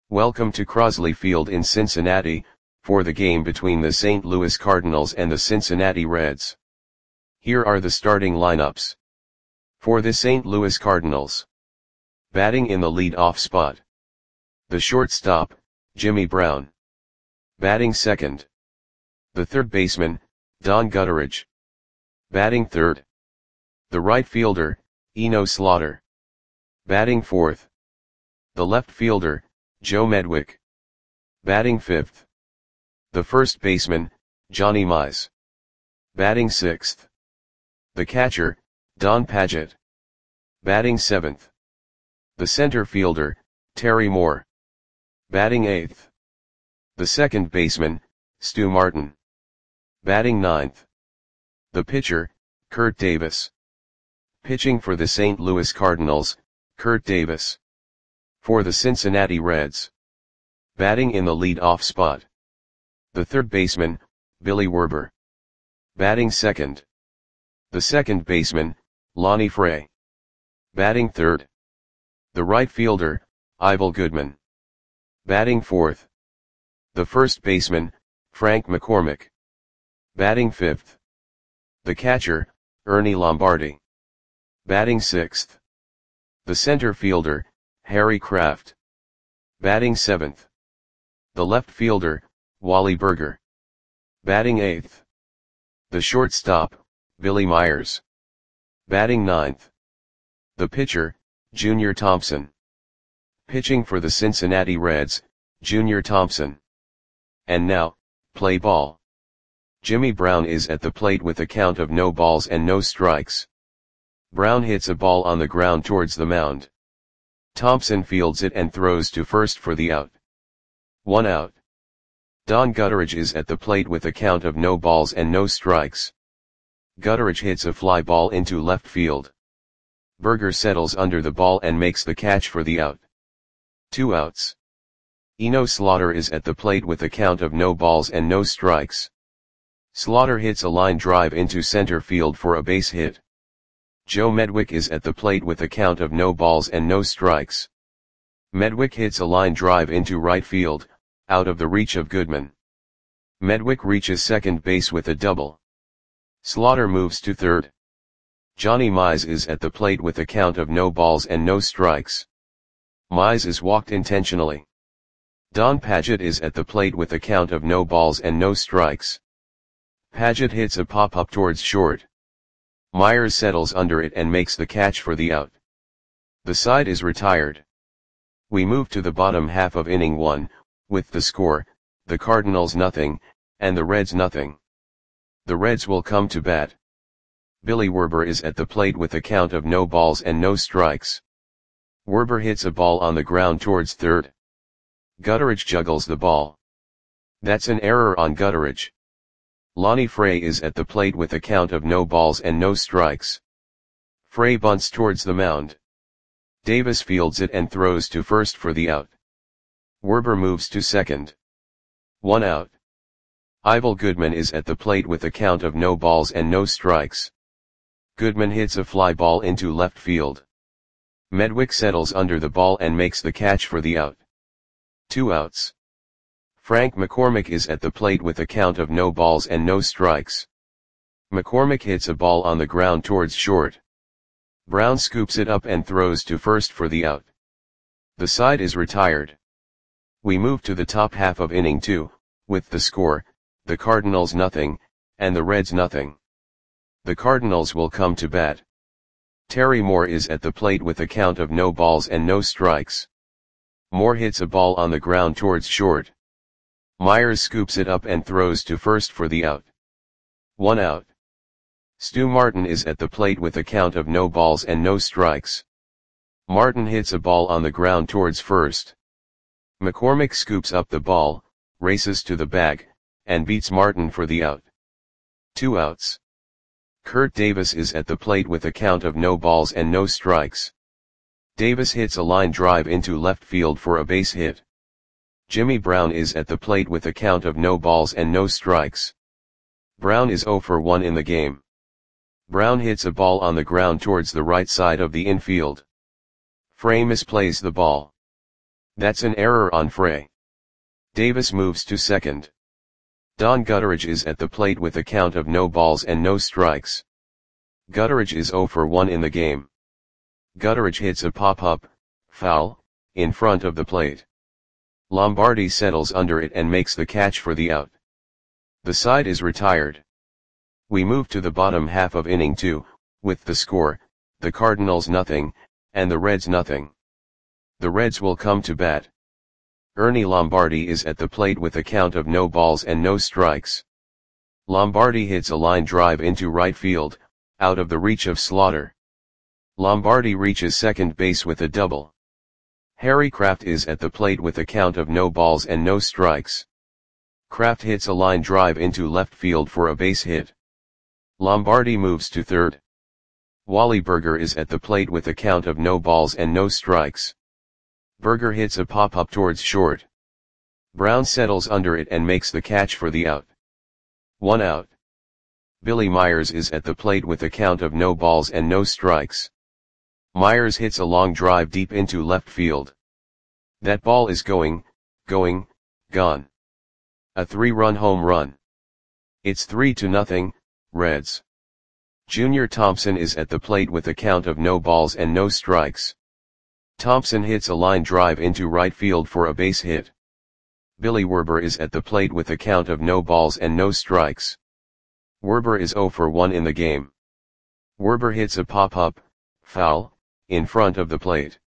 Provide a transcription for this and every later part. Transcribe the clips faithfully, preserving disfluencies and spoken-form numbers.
Welcome to Crosley Field in Cincinnati, for the game between the Saint Louis Cardinals and the Cincinnati Reds. Here are the starting lineups. For the Saint Louis Cardinals. Batting in the lead-off spot. The shortstop, Jimmy Brown. Batting second. The third baseman, Don Gutteridge. Batting third. The right fielder, Eno Slaughter. Batting fourth. The left fielder, Joe Medwick. Batting fifth. The first baseman, Johnny Mize. Batting sixth. The catcher, Don Padgett. Batting seventh. The center fielder, Terry Moore. Batting eighth. The second baseman, Stu Martin. Batting ninth. The pitcher, Kurt Davis. Pitching for the Saint Louis Cardinals, Kurt Davis. For the Cincinnati Reds. Batting in the lead-off spot. The third baseman, Billy Werber. Batting second. The second baseman, Lonnie Fray. Batting third. The right fielder, Ivel Goodman. Batting fourth. The first baseman, Frank McCormick. Batting fifth. The catcher, Ernie Lombardi. Batting sixth. The center fielder, Harry Kraft. Batting seventh. The left fielder, Wally Berger. Batting eighth. The shortstop, Billy Myers. Batting ninth. The pitcher, Junior Thompson. Pitching for the Cincinnati Reds, Junior Thompson. And now, play ball. Jimmy Brown is at the plate with a count of no balls and no strikes. Brown hits a ball on the ground towards the mound. Thompson fields it and throws to first for the out. One out. Don Gutteridge is at the plate with a count of no balls and no strikes. Gutteridge hits a fly ball into left field. Berger settles under the ball and makes the catch for the out. Two outs. Eno Slaughter is at the plate with a count of no balls and no strikes. Slaughter hits a line drive into center field for a base hit. Joe Medwick is at the plate with a count of no balls and no strikes. Medwick hits a line drive into right field, out of the reach of Goodman. Medwick reaches second base with a double. Slaughter moves to third. Johnny Mize is at the plate with a count of no balls and no strikes. Mize is walked intentionally. Don Padgett is at the plate with a count of no balls and no strikes. Padgett hits a pop-up towards short. Myers settles under it and makes the catch for the out. The side is retired. We move to the bottom half of inning one, with the score, the Cardinals nothing, and the Reds nothing. The Reds will come to bat. Billy Werber is at the plate with a count of no balls and no strikes. Werber hits a ball on the ground towards third. Gutteridge juggles the ball. That's an error on Gutteridge. Lonnie Fray is at the plate with a count of no balls and no strikes. Fray bunts towards the mound. Davis fields it and throws to first for the out. Werber moves to second. One out. Ivel Goodman is at the plate with a count of no balls and no strikes. Goodman hits a fly ball into left field. Medwick settles under the ball and makes the catch for the out. Two outs. Frank McCormick is at the plate with a count of no balls and no strikes. McCormick hits a ball on the ground towards short. Brown scoops it up and throws to first for the out. The side is retired. We move to the top half of inning two, with the score, the Cardinals nothing, and the Reds nothing. The Cardinals will come to bat. Terry Moore is at the plate with a count of no balls and no strikes. Moore hits a ball on the ground towards short. Myers scoops it up and throws to first for the out. One out. Stu Martin is at the plate with a count of no balls and no strikes. Martin hits a ball on the ground towards first. McCormick scoops up the ball, races to the bag, and beats Martin for the out. Two outs. Kurt Davis is at the plate with a count of no balls and no strikes. Davis hits a line drive into left field for a base hit. Jimmy Brown is at the plate with a count of no balls and no strikes. Brown is zero for one in the game. Brown hits a ball on the ground towards the right side of the infield. Fray misplays the ball. That's an error on Frey. Davis moves to second. Don Gutteridge is at the plate with a count of no balls and no strikes. Gutteridge is zero for one in the game. Gutteridge hits a pop-up, foul, in front of the plate. Lombardi settles under it and makes the catch for the out. The side is retired. We move to the bottom half of inning two, with the score, the Cardinals nothing, and the Reds nothing. The Reds will come to bat. Ernie Lombardi is at the plate with a count of no balls and no strikes. Lombardi hits a line drive into right field, out of the reach of Slaughter. Lombardi reaches second base with a double. Harry Kraft is at the plate with a count of no balls and no strikes. Kraft hits a line drive into left field for a base hit. Lombardi moves to third. Wally Burger is at the plate with a count of no balls and no strikes. Burger hits a pop-up towards short. Brown settles under it and makes the catch for the out. One out. Billy Myers is at the plate with a count of no balls and no strikes. Myers hits a long drive deep into left field. That ball is going, going, gone. A three-run home run. It's three to nothing, Reds. Junior Thompson is at the plate with a count of no balls and no strikes. Thompson hits a line drive into right field for a base hit. Billy Werber is at the plate with a count of no balls and no strikes. Werber is zero for one in the game. Werber hits a pop-up, foul, in front of the plate.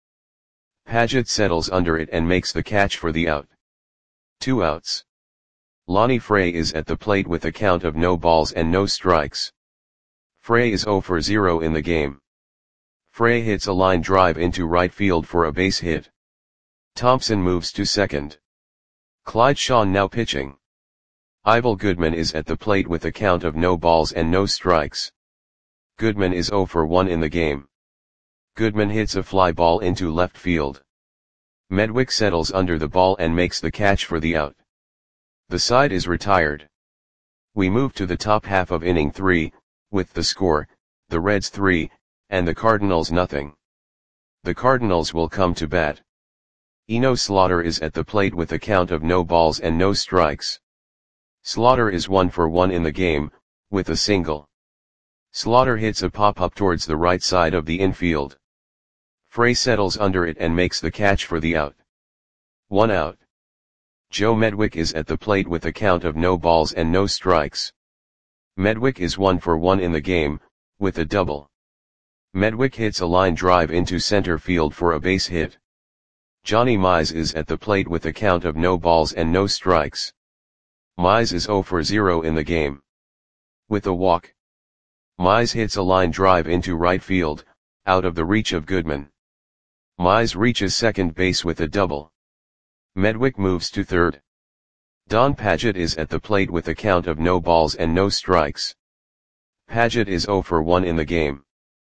Paget settles under it and makes the catch for the out. Two outs. Lonnie Frey is at the plate with a count of no balls and no strikes. Frey is zero for zero in the game. Frey hits a line drive into right field for a base hit. Thompson moves to second. Clyde Shawn now pitching. Ivel Goodman is at the plate with a count of no balls and no strikes. Goodman is zero for one in the game. Goodman hits a fly ball into left field. Medwick settles under the ball and makes the catch for the out. The side is retired. We move to the top half of inning three, with the score, the Reds three, and the Cardinals nothing. The Cardinals will come to bat. Eno Slaughter is at the plate with a count of no balls and no strikes. Slaughter is one for one in the game, with a single. Slaughter hits a pop-up towards the right side of the infield. Frey settles under it and makes the catch for the out. One out. Joe Medwick is at the plate with a count of no balls and no strikes. Medwick is one for one in the game, with a double. Medwick hits a line drive into center field for a base hit. Johnny Mize is at the plate with a count of no balls and no strikes. Mize is zero for zero in the game. With a walk. Mize hits a line drive into right field, out of the reach of Goodman. Mize reaches second base with a double. Medwick moves to third. Don Paget is at the plate with a count of no balls and no strikes. Paget is zero for one in the game.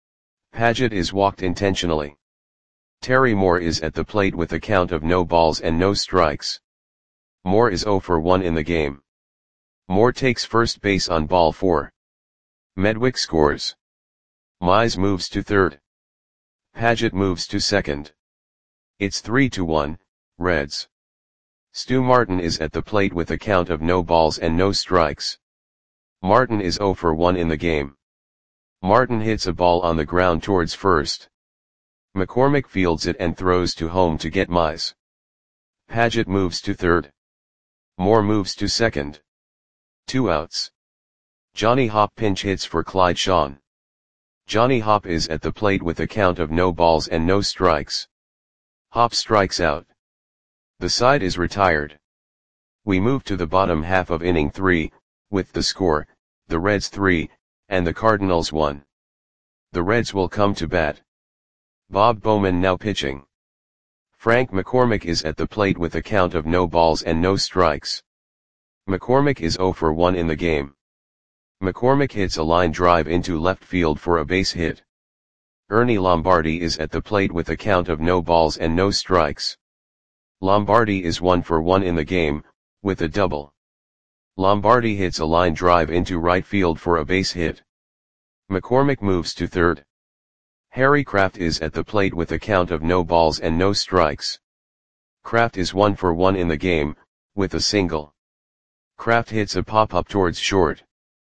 Paget is walked intentionally. Terry Moore is at the plate with a count of no balls and no strikes. Moore is zero for one in the game. Moore takes first base on ball four. Medwick scores. Mize moves to third. Paget moves to second. It's three to one, Reds. Stu Martin is at the plate with a count of no balls and no strikes. Martin is zero for one in the game. Martin hits a ball on the ground towards first. McCormick fields it and throws to home to get Mize. Paget moves to third. Moore moves to second. Two outs. Johnny Hop pinch hits for Clyde Shawn. Johnny Hop is at the plate with a count of no balls and no strikes. Hop strikes out. The side is retired. We move to the bottom half of inning three, with the score, the Reds three, and the Cardinals one. The Reds will come to bat. Bob Bowman now pitching. Frank McCormick is at the plate with a count of no balls and no strikes. McCormick is zero for one in the game. McCormick hits a line drive into left field for a base hit. Ernie Lombardi is at the plate with a count of no balls and no strikes. Lombardi is one for one in the game, with a double. Lombardi hits a line drive into right field for a base hit. McCormick moves to third. Harry Kraft is at the plate with a count of no balls and no strikes. Kraft is one for one in the game, with a single. Kraft hits a pop-up towards short.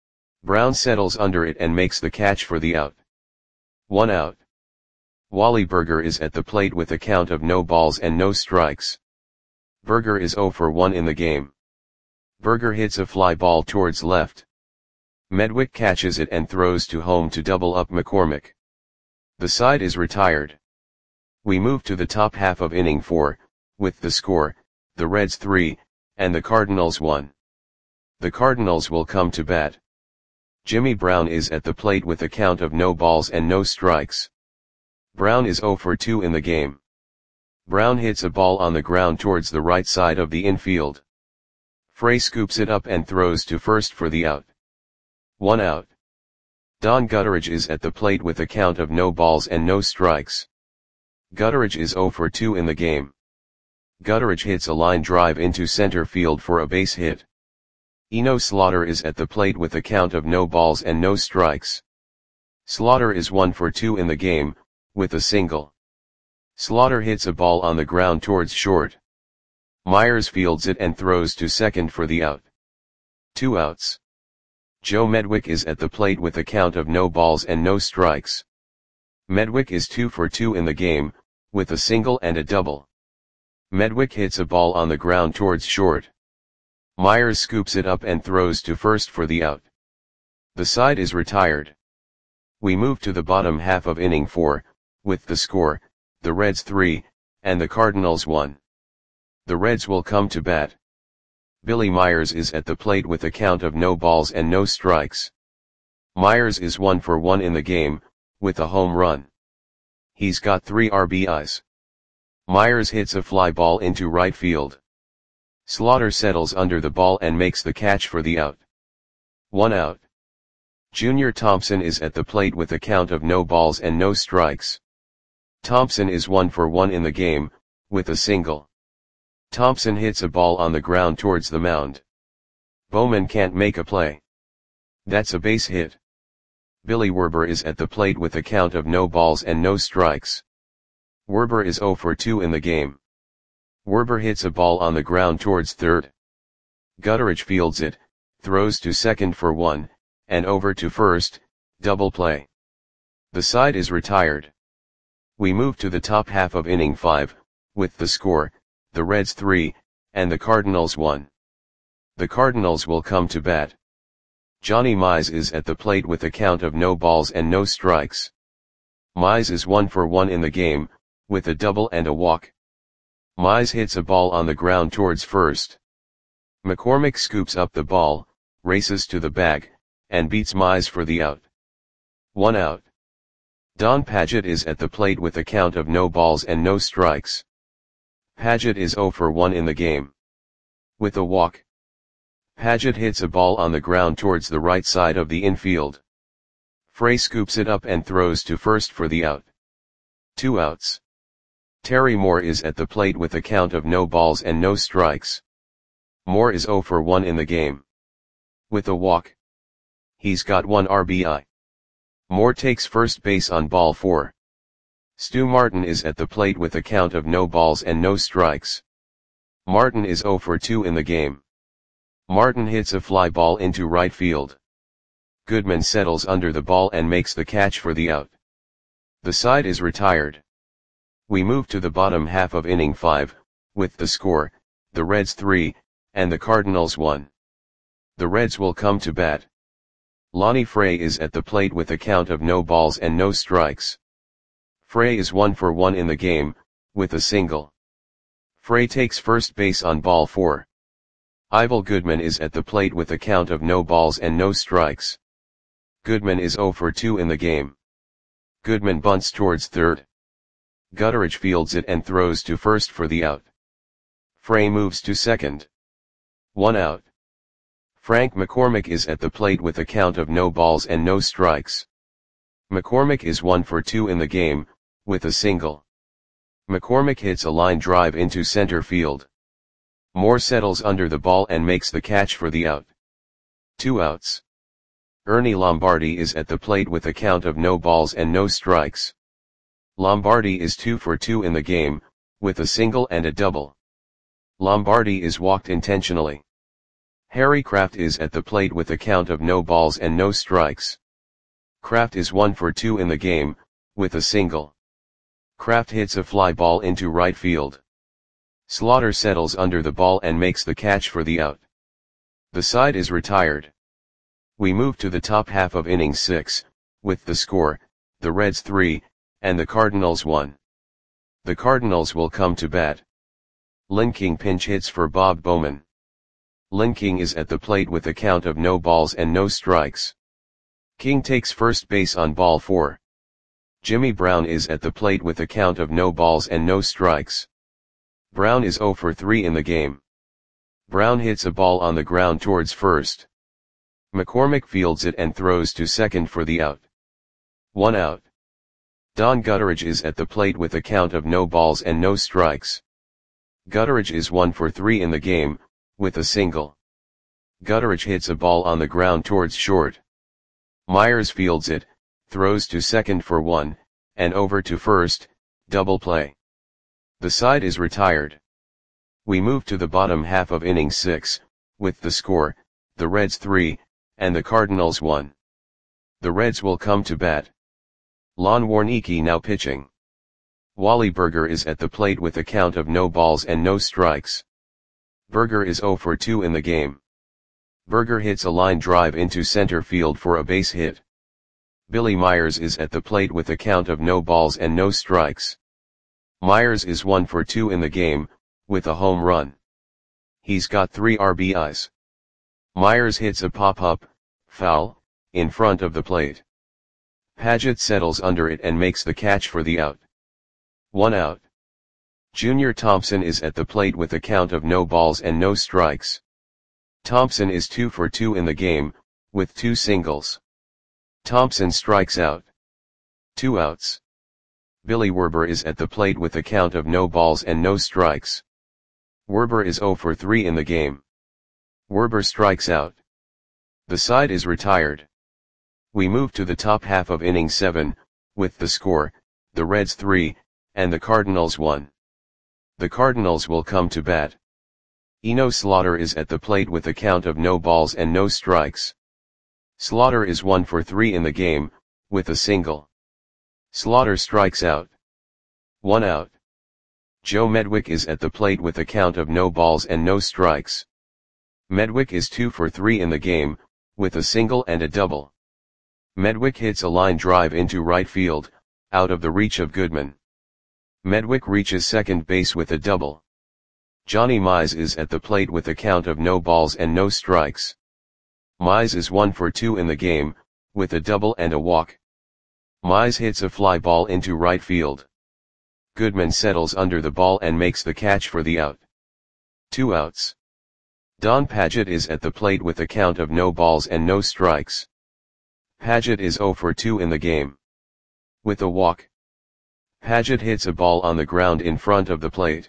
Brown settles under it and makes the catch for the out. One out. Wally Burger is at the plate with a count of no balls and no strikes. Burger is zero for one in the game. Burger hits a fly ball towards left. Medwick catches it and throws to home to double up McCormick. The side is retired. We move to the top half of inning four, with the score, the Reds three, and the Cardinals one. The Cardinals will come to bat. Jimmy Brown is at the plate with a count of no balls and no strikes. Brown is zero for two in the game. Brown hits a ball on the ground towards the right side of the infield. Frey scoops it up and throws to first for the out. One out. Don Gutteridge is at the plate with a count of no balls and no strikes. Gutteridge is zero for two in the game. Gutteridge hits a line drive into center field for a base hit. Eno Slaughter is at the plate with a count of no balls and no strikes. Slaughter is one for two in the game, with a single. Slaughter hits a ball on the ground towards short. Myers fields it and throws to second for the out. Two outs. Joe Medwick is at the plate with a count of no balls and no strikes. Medwick is two for two in the game, with a single and a double. Medwick hits a ball on the ground towards short. Myers scoops it up and throws to first for the out. The side is retired. We move to the bottom half of inning four, with the score, the Reds three, and the Cardinals one. The Reds will come to bat. Billy Myers is at the plate with a count of no balls and no strikes. Myers is one for one in the game, with a home run. He's got three R B Is. Myers hits a fly ball into right field. Slaughter settles under the ball and makes the catch for the out. One out. Junior Thompson is at the plate with a count of no balls and no strikes. Thompson is one for one in the game, with a single. Thompson hits a ball on the ground towards the mound. Bowman can't make a play. That's a base hit. Billy Werber is at the plate with a count of no balls and no strikes. Werber is zero for two in the game. Werber hits a ball on the ground towards third. Gutteridge fields it, throws to second for one, and over to first, double play. The side is retired. We move to the top half of inning five, with the score, the Reds three, and the Cardinals one. The Cardinals will come to bat. Johnny Mize is at the plate with a count of no balls and no strikes. Mize is one for one in the game, with a double and a walk. Mize hits a ball on the ground towards first. McCormick scoops up the ball, races to the bag, and beats Mize for the out. One out. Don Padgett is at the plate with a count of no balls and no strikes. Padgett is zero for one in the game. With a walk. Padgett hits a ball on the ground towards the right side of the infield. Frey scoops it up and throws to first for the out. Two outs. Terry Moore is at the plate with a count of no balls and no strikes. Moore is zero for one in the game. With a walk. He's got one R B I. Moore takes first base on ball four. Stu Martin is at the plate with a count of no balls and no strikes. Martin is zero for two in the game. Martin hits a fly ball into right field. Goodman settles under the ball and makes the catch for the out. The side is retired. We move to the bottom half of inning five, with the score, the Reds three, and the Cardinals one. The Reds will come to bat. Lonnie Frey is at the plate with a count of no balls and no strikes. Frey is one for one in the game, with a single. Frey takes first base on ball four. Ivel Goodman is at the plate with a count of no balls and no strikes. Goodman is zero for two in the game. Goodman bunts towards third. Gutteridge fields it and throws to first for the out. Frey moves to second. One out. Frank McCormick is at the plate with a count of no balls and no strikes. McCormick is one for two in the game, with a single. McCormick hits a line drive into center field. Moore settles under the ball and makes the catch for the out. Two outs. Ernie Lombardi is at the plate with a count of no balls and no strikes. Lombardi is two for two in the game, with a single and a double. Lombardi is walked intentionally. Harry Kraft is at the plate with a count of no balls and no strikes. Kraft is one for two in the game, with a single. Kraft hits a fly ball into right field. Slaughter settles under the ball and makes the catch for the out. The side is retired. We move to the top half of inning six, with the score, the Reds three, and the Cardinals one. The Cardinals will come to bat. Lin King pinch hits for Bob Bowman. Lin King is at the plate with a count of no balls and no strikes. King takes first base on ball four. Jimmy Brown is at the plate with a count of no balls and no strikes. Brown is zero for three in the game. Brown hits a ball on the ground towards first. McCormick fields it and throws to second for the out. One out. Don Gutteridge is at the plate with a count of no balls and no strikes. Gutteridge is one for three in the game, with a single. Gutteridge hits a ball on the ground towards short. Myers fields it, throws to second for one, and over to first, double play. The side is retired. We move to the bottom half of inning six, with the score, the Reds three, and the Cardinals one. The Reds will come to bat. Lon Warneke now pitching. Wally Burger is at the plate with a count of no balls and no strikes. Burger is zero for two in the game. Burger hits a line drive into center field for a base hit. Billy Myers is at the plate with a count of no balls and no strikes. Myers is one for two in the game, with a home run. He's got three R B Is. Myers hits a pop-up, foul, in front of the plate. Paget settles under it and makes the catch for the out. One out. Junior Thompson is at the plate with a count of no balls and no strikes. Thompson is two for two in the game, with two singles. Thompson strikes out. Two outs. Billy Werber is at the plate with a count of no balls and no strikes. Werber is zero for three in the game. Werber strikes out. The side is retired. We move to the top half of inning seven, with the score, the Reds three, and the Cardinals one. The Cardinals will come to bat. Eno Slaughter is at the plate with a count of no balls and no strikes. Slaughter is one for three in the game, with a single. Slaughter strikes out. One out. Joe Medwick is at the plate with a count of no balls and no strikes. Medwick is two for three in the game, with a single and a double. Medwick hits a line drive into right field, out of the reach of Goodman. Medwick reaches second base with a double. Johnny Mize is at the plate with a count of no balls and no strikes. Mize is one for two in the game, with a double and a walk. Mize hits a fly ball into right field. Goodman settles under the ball and makes the catch for the out. Two outs. Don Paget is at the plate with a count of no balls and no strikes. Paget is zero for two in the game. With a walk. Paget hits a ball on the ground in front of the plate.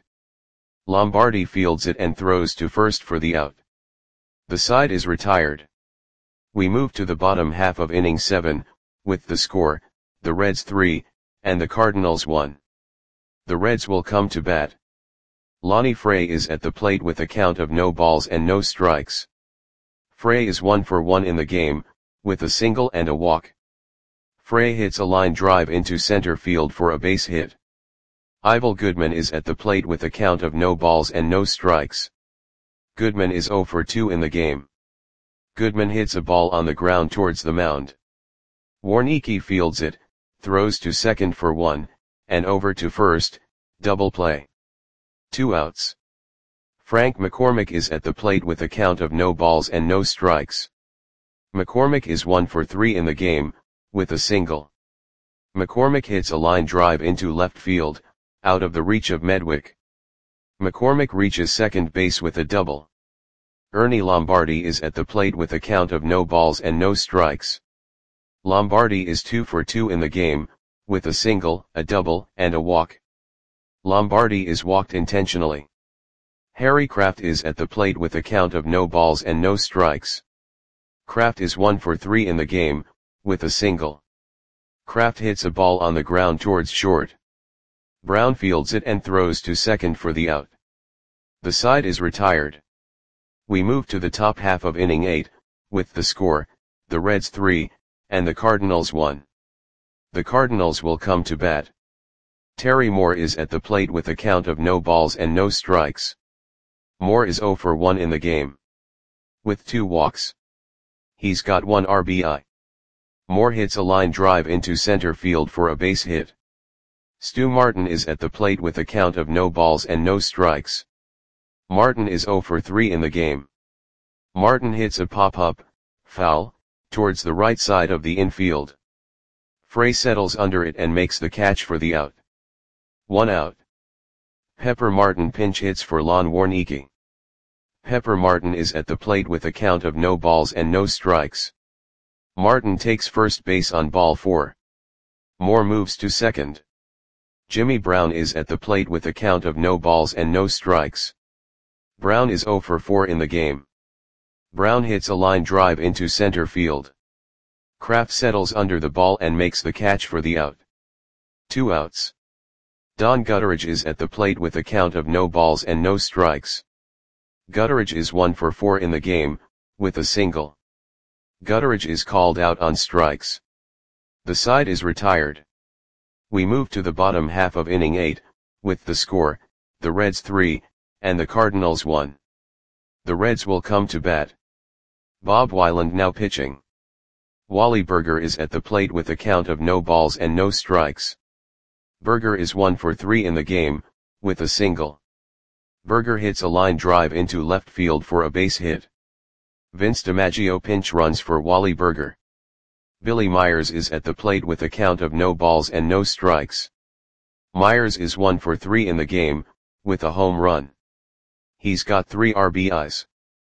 Lombardi fields it and throws to first for the out. The side is retired. We move to the bottom half of inning seven, with the score, the Reds three, and the Cardinals one. The Reds will come to bat. Lonnie Frey is at the plate with a count of no balls and no strikes. Frey is one for one in the game, with a single and a walk. Frey hits a line drive into center field for a base hit. Ivel Goodman is at the plate with a count of no balls and no strikes. Goodman is zero for two in the game. Goodman hits a ball on the ground towards the mound. Warneke fields it, throws to second for one, and over to first, double play. Two outs. Frank McCormick is at the plate with a count of no balls and no strikes. McCormick is one for three in the game, with a single. McCormick hits a line drive into left field, out of the reach of Medwick. McCormick reaches second base with a double. Ernie Lombardi is at the plate with a count of no balls and no strikes. Lombardi is two for two in the game, with a single, a double, and a walk. Lombardi is walked intentionally. Harry Kraft is at the plate with a count of no balls and no strikes. Kraft is one for three in the game, with a single. Kraft hits a ball on the ground towards short. Brown fields it and throws to second for the out. The side is retired. We move to the top half of inning eight, with the score, the Reds three, and the Cardinals one. The Cardinals will come to bat. Terry Moore is at the plate with a count of no balls and no strikes. Moore is oh for one in the game, with two walks. He's got one R B I. Moore hits a line drive into center field for a base hit. Stu Martin is at the plate with a count of no balls and no strikes. Martin is oh for three in the game. Martin hits a pop-up, foul, towards the right side of the infield. Frey settles under it and makes the catch for the out. One out. Pepper Martin pinch hits for Lon Warneke. Pepper Martin is at the plate with a count of no balls and no strikes. Martin takes first base on ball four. Moore moves to second. Jimmy Brown is at the plate with a count of no balls and no strikes. Brown is oh for four in the game. Brown hits a line drive into center field. Kraft settles under the ball and makes the catch for the out. Two outs. Don Gutteridge is at the plate with a count of no balls and no strikes. Gutteridge is one for four in the game, with a single. Gutteridge is called out on strikes. The side is retired. We move to the bottom half of inning eight, with the score, the Reds three, and the Cardinals one. The Reds will come to bat. Bob Weiland now pitching. Wally Burger is at the plate with a count of no balls and no strikes. Burger is one for three in the game, with a single. Burger hits a line drive into left field for a base hit. Vince DiMaggio pinch runs for Wally Burger. Billy Myers is at the plate with a count of no balls and no strikes. Myers is one for three in the game, with a home run. He's got three R B Is.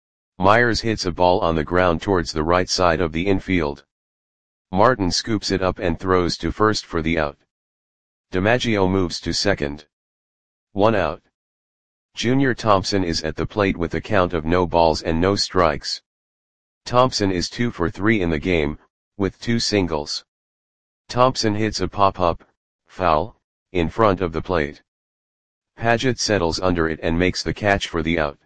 Myers hits a ball on the ground towards the right side of the infield. Martin scoops it up and throws to first for the out. DiMaggio moves to second. One out. Junior Thompson is at the plate with a count of no balls and no strikes. Thompson is two for three in the game, with two singles. Thompson hits a pop-up, foul, in front of the plate. Paget settles under it and makes the catch for the out.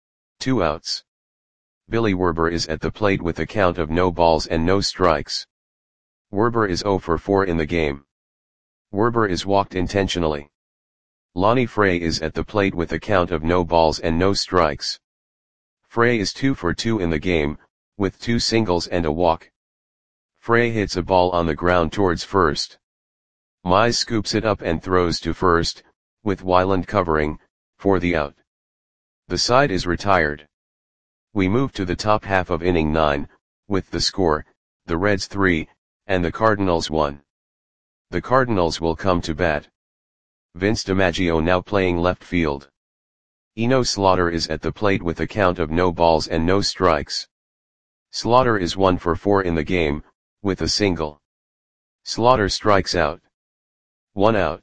Two outs. Billy Werber is at the plate with a count of no balls and no strikes. Werber is oh for four in the game. Werber is walked intentionally. Lonnie Frey is at the plate with a count of no balls and no strikes. Frey is two for two in the game, with two singles and a walk. Frey hits a ball on the ground towards first. Mize scoops it up and throws to first, with Weiland covering, for the out. The side is retired. We move to the top half of inning nine, with the score, the Reds three, and the Cardinals one. The Cardinals will come to bat. Vince DiMaggio now playing left field. Eno Slaughter is at the plate with a count of no balls and no strikes. Slaughter is one for four in the game, with a single. Slaughter strikes out. One out.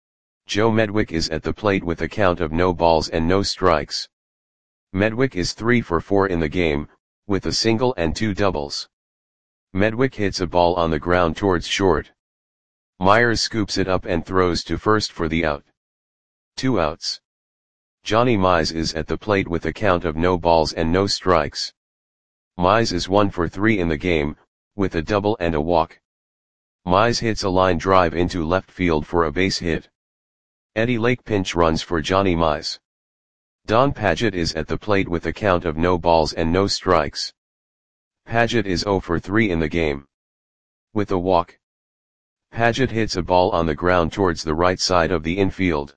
Joe Medwick is at the plate with a count of no balls and no strikes. Medwick is three for four in the game, with a single and two doubles. Medwick hits a ball on the ground towards short. Myers scoops it up and throws to first for the out. Two outs. Johnny Mize is at the plate with a count of no balls and no strikes. Mize is one for three in the game, with a double and a walk. Mize hits a line drive into left field for a base hit. Eddie Lake pinch runs for Johnny Mize. Don Paget is at the plate with a count of no balls and no strikes. Paget is oh for three in the game, with a walk. Paget hits a ball on the ground towards the right side of the infield.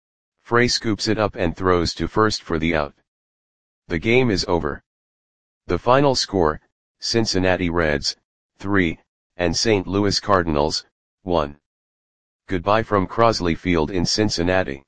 Frey scoops it up and throws to first for the out. The game is over. The final score, Cincinnati Reds, three, and Saint Louis Cardinals, one. Goodbye from Crosley Field in Cincinnati.